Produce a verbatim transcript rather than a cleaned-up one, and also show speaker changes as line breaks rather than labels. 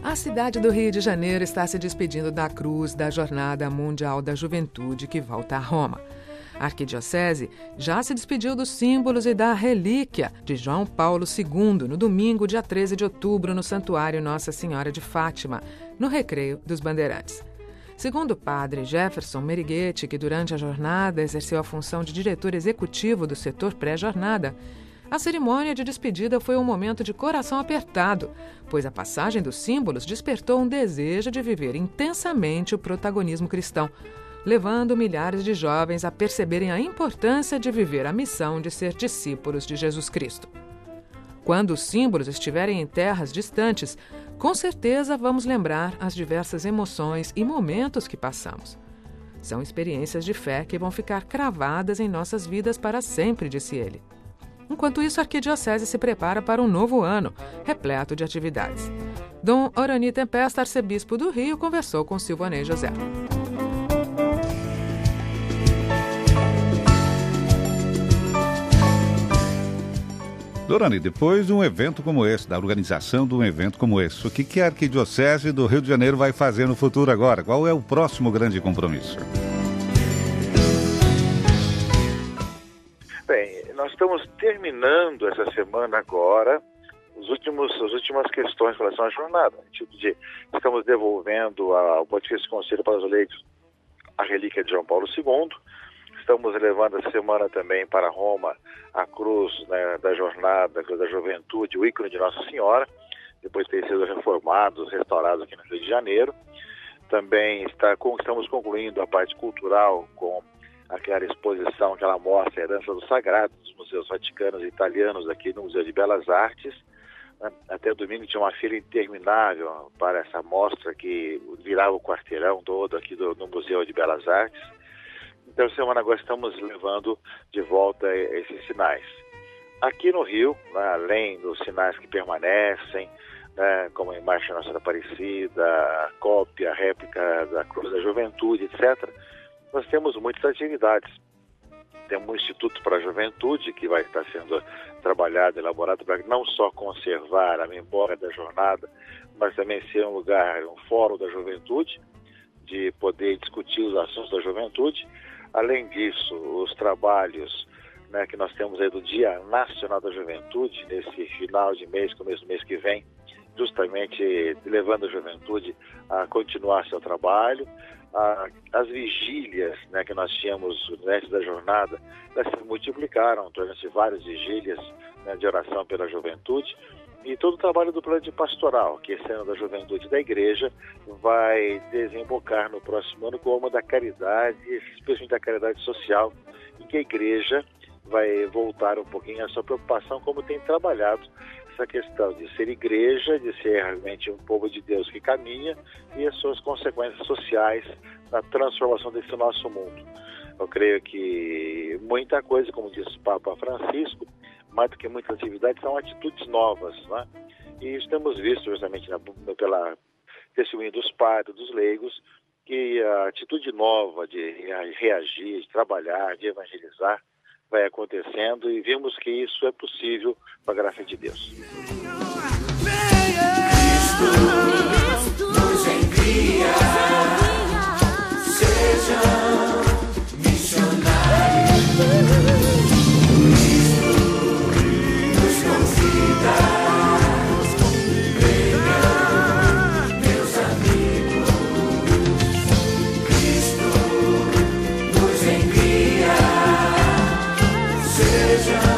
A cidade do Rio de Janeiro está se despedindo da cruz da Jornada Mundial da Juventude que volta a Roma. A Arquidiocese já se despediu dos símbolos e da relíquia de João Paulo segundo no domingo, dia treze de outubro, no Santuário Nossa Senhora de Fátima, no Recreio dos Bandeirantes. Segundo o padre Jefferson Meriguete, que durante a jornada exerceu a função de diretor executivo do setor pré-jornada, a cerimônia de despedida foi um momento de coração apertado, pois a passagem dos símbolos despertou um desejo de viver intensamente o protagonismo cristão, levando milhares de jovens a perceberem a importância de viver a missão de ser discípulos de Jesus Cristo. Quando os símbolos estiverem em terras distantes, com certeza vamos lembrar as diversas emoções e momentos que passamos. São experiências de fé que vão ficar cravadas em nossas vidas para sempre, disse ele. Enquanto isso, a Arquidiocese se prepara para um novo ano, repleto de atividades. Dom Orani Tempesta, arcebispo do Rio, conversou com Silvanei José.
Dorani, depois de um evento como esse, da organização de um evento como esse, o que, que a Arquidiocese do Rio de Janeiro vai fazer no futuro agora? Qual é o próximo grande compromisso?
Bem, nós estamos terminando essa semana agora os últimos, as últimas questões em relação à jornada. Tipo de, estamos devolvendo ao Pontifício Conselho para os Leigos a relíquia de João Paulo segundo. Estamos levando essa semana também para Roma a cruz, né, da jornada, a cruz da juventude, o ícone de Nossa Senhora, depois de ter sido reformados, restaurados aqui no Rio de Janeiro. Também está, estamos concluindo a parte cultural com aquela exposição, aquela mostra, a Herança do Sagrado, dos museus vaticanos e italianos aqui no Museu de Belas Artes. Até domingo tinha uma fila interminável para essa mostra que virava o quarteirão todo aqui do, no Museu de Belas Artes. Então, semana agora estamos levando de volta esses sinais. Aqui no Rio, né, além dos sinais que permanecem, né, como a imagem Nossa Senhora Aparecida, a cópia, a réplica da Cruz da Juventude, etcétera, nós temos muitas atividades. Temos um Instituto para a Juventude, que vai estar sendo trabalhado, elaborado para não só conservar a memória da jornada, mas também ser um lugar, um fórum da juventude, de poder discutir os assuntos da juventude. Além disso, os trabalhos, né, que nós temos aí do Dia Nacional da Juventude, nesse final de mês, começo do mês que vem, justamente levando a juventude a continuar seu trabalho. As vigílias, né, que nós tínhamos antes da jornada, elas se multiplicaram, tornando-se várias vigílias, né, de oração pela juventude. E todo o trabalho do plano de pastoral, que esse ano da juventude da igreja vai desembocar no próximo ano como da caridade, especialmente da caridade social, em que a igreja vai voltar um pouquinho a sua preocupação, como tem trabalhado essa questão de ser igreja, de ser realmente um povo de Deus que caminha, e as suas consequências sociais na transformação desse nosso mundo. Eu creio que muita coisa, como diz o Papa Francisco, mais do que muitas atividades, são atitudes novas, né? E isso temos visto justamente na, pela testemunho dos padres, dos leigos, que a atitude nova de reagir, de trabalhar, de evangelizar, vai acontecendo, e vimos que isso é possível com a graça de Deus.
Cristo nos envia, sejam missionários. Cristo nos convida, venham, meus amigos. Cristo nos envia, sejam